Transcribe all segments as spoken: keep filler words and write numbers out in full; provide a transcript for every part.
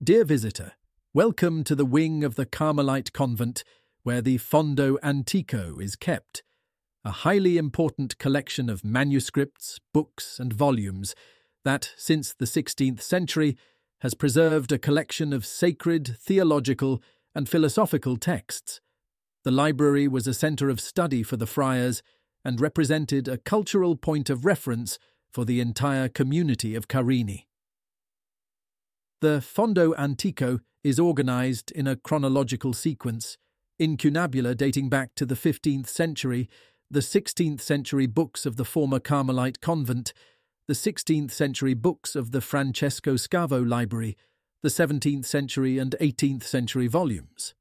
Dear visitor, welcome to the wing of the Carmelite convent where the Fondo Antico is kept, a highly important collection of manuscripts, books and volumes that, since the sixteenth century, has preserved a collection of sacred, theological and philosophical texts. The library was a centre of study for the friars and represented a cultural point of reference for the entire community of Carini. The Fondo Antico is organised in a chronological sequence, incunabula dating back to the fifteenth century, the sixteenth century books of the former Carmelite convent, the sixteenth century books of the Francesco Scavo library, the seventeenth century and eighteenth century volumes.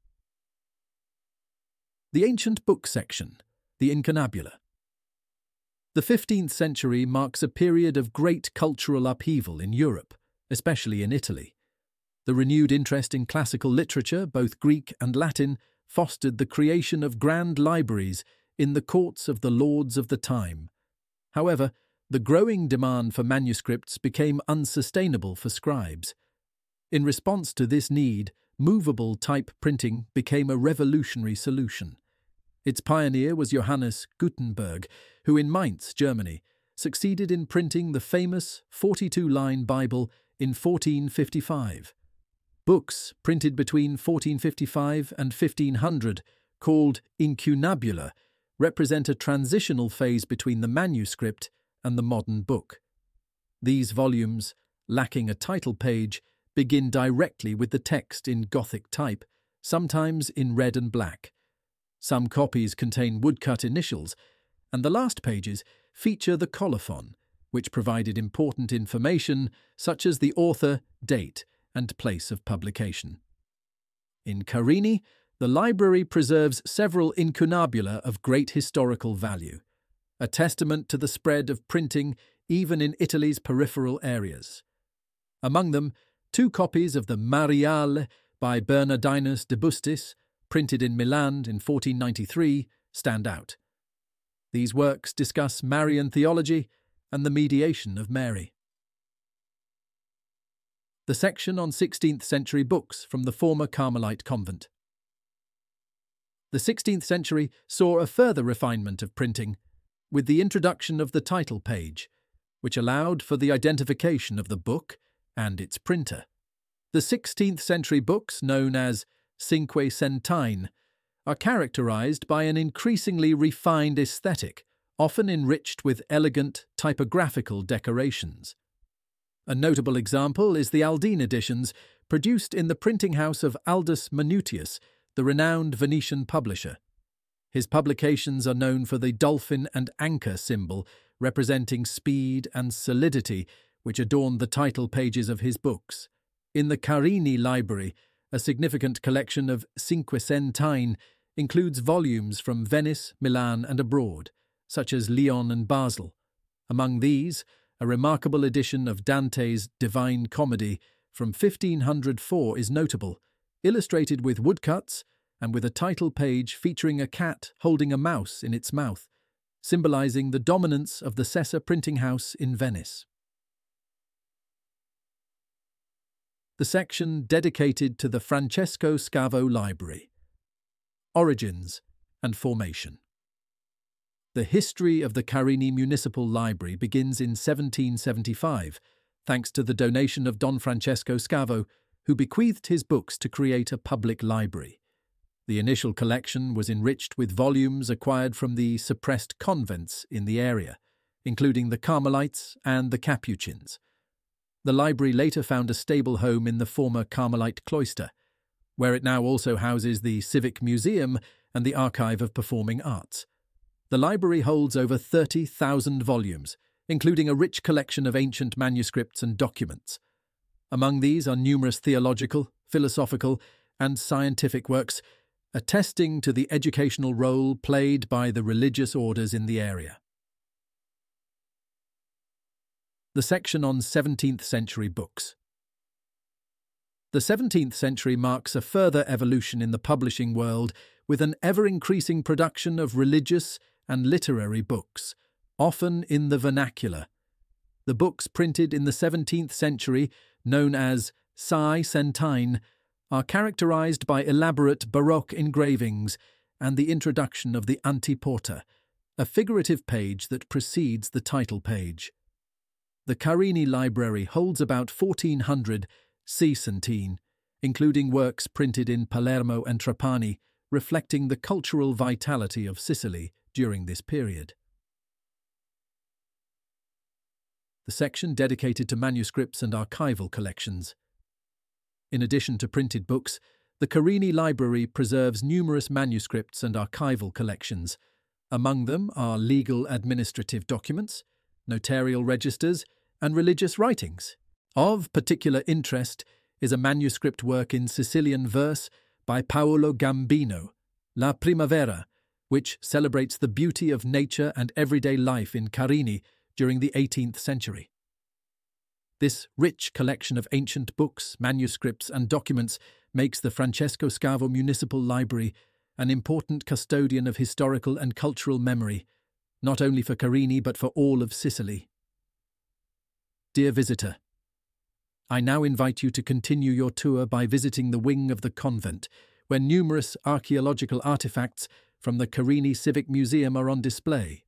The ancient book section, the incunabula. The fifteenth century marks a period of great cultural upheaval in Europe, especially in Italy. The renewed interest in classical literature, both Greek and Latin, fostered the creation of grand libraries in the courts of the lords of the time. However, the growing demand for manuscripts became unsustainable for scribes. In response to this need, movable type printing became a revolutionary solution. Its pioneer was Johannes Gutenberg, who in Mainz, Germany, succeeded in printing the famous forty-two line Bible in fourteen fifty-five. Books printed between fourteen fifty-five and fifteen hundred, called incunabula, represent a transitional phase between the manuscript and the modern book. These volumes, lacking a title page, begin directly with the text in Gothic type, sometimes in red and black. Some copies contain woodcut initials, and the last pages feature the colophon, which provided important information such as the author, date, and place of publication. In Carini, the library preserves several incunabula of great historical value, a testament to the spread of printing even in Italy's peripheral areas. Among them, two copies of the Mariale by Bernardinus de Bustis, printed in Milan in fourteen ninety-three, stand out. These works discuss Marian theology and the mediation of Mary. The section on sixteenth century books from the former Carmelite convent. The sixteenth century saw a further refinement of printing, with the introduction of the title page, which allowed for the identification of the book and its printer. The sixteenth century books, known as Cinquecentine, are characterized by an increasingly refined aesthetic, often enriched with elegant typographical decorations. A notable example is the Aldine editions, produced in the printing house of Aldus Manutius, the renowned Venetian publisher. His publications are known for the dolphin and anchor symbol, representing speed and solidity, which adorned the title pages of his books. In the Carini Library, a significant collection of Cinquecentine includes volumes from Venice, Milan and abroad, such as Lyon and Basel. Among these, a remarkable edition of Dante's Divine Comedy from fifteen oh four is notable, illustrated with woodcuts and with a title page featuring a cat holding a mouse in its mouth, symbolizing the dominance of the Sessa printing house in Venice. The section dedicated to the Francesco Scavo Library. Origins and formation. The history of the Carini Municipal Library begins in seventeen seventy-five, thanks to the donation of Don Francesco Scavo, who bequeathed his books to create a public library. The initial collection was enriched with volumes acquired from the suppressed convents in the area, including the Carmelites and the Capuchins. The library later found a stable home in the former Carmelite cloister, where it now also houses the Civic Museum and the Archive of Performing Arts. The library holds over thirty thousand volumes, including a rich collection of ancient manuscripts and documents. Among these are numerous theological, philosophical, and scientific works, attesting to the educational role played by the religious orders in the area. The section on seventeenth century books. The seventeenth century marks a further evolution in the publishing world, with an ever-increasing production of religious and literary books, often in the vernacular. The books printed in the seventeenth century, known as Seicentine, are characterized by elaborate Baroque engravings and the introduction of the antiporta, a figurative page that precedes the title page. The Carini Library holds about fourteen hundred Seicentine, including works printed in Palermo and Trapani, reflecting the cultural vitality of Sicily during this period. The section dedicated to manuscripts and archival collections. In addition to printed books, the Carini Library preserves numerous manuscripts and archival collections. Among them are legal administrative documents, notarial registers, and religious writings. Of particular interest is a manuscript work in Sicilian verse by Paolo Gambino, La Primavera, which celebrates the beauty of nature and everyday life in Carini during the eighteenth century. This rich collection of ancient books, manuscripts, and documents makes the Francesco Scavo Municipal Library an important custodian of historical and cultural memory, not only for Carini but for all of Sicily. Dear visitor, I now invite you to continue your tour by visiting the wing of the convent, where numerous archaeological artifacts from the Carini Civic Museum are on display.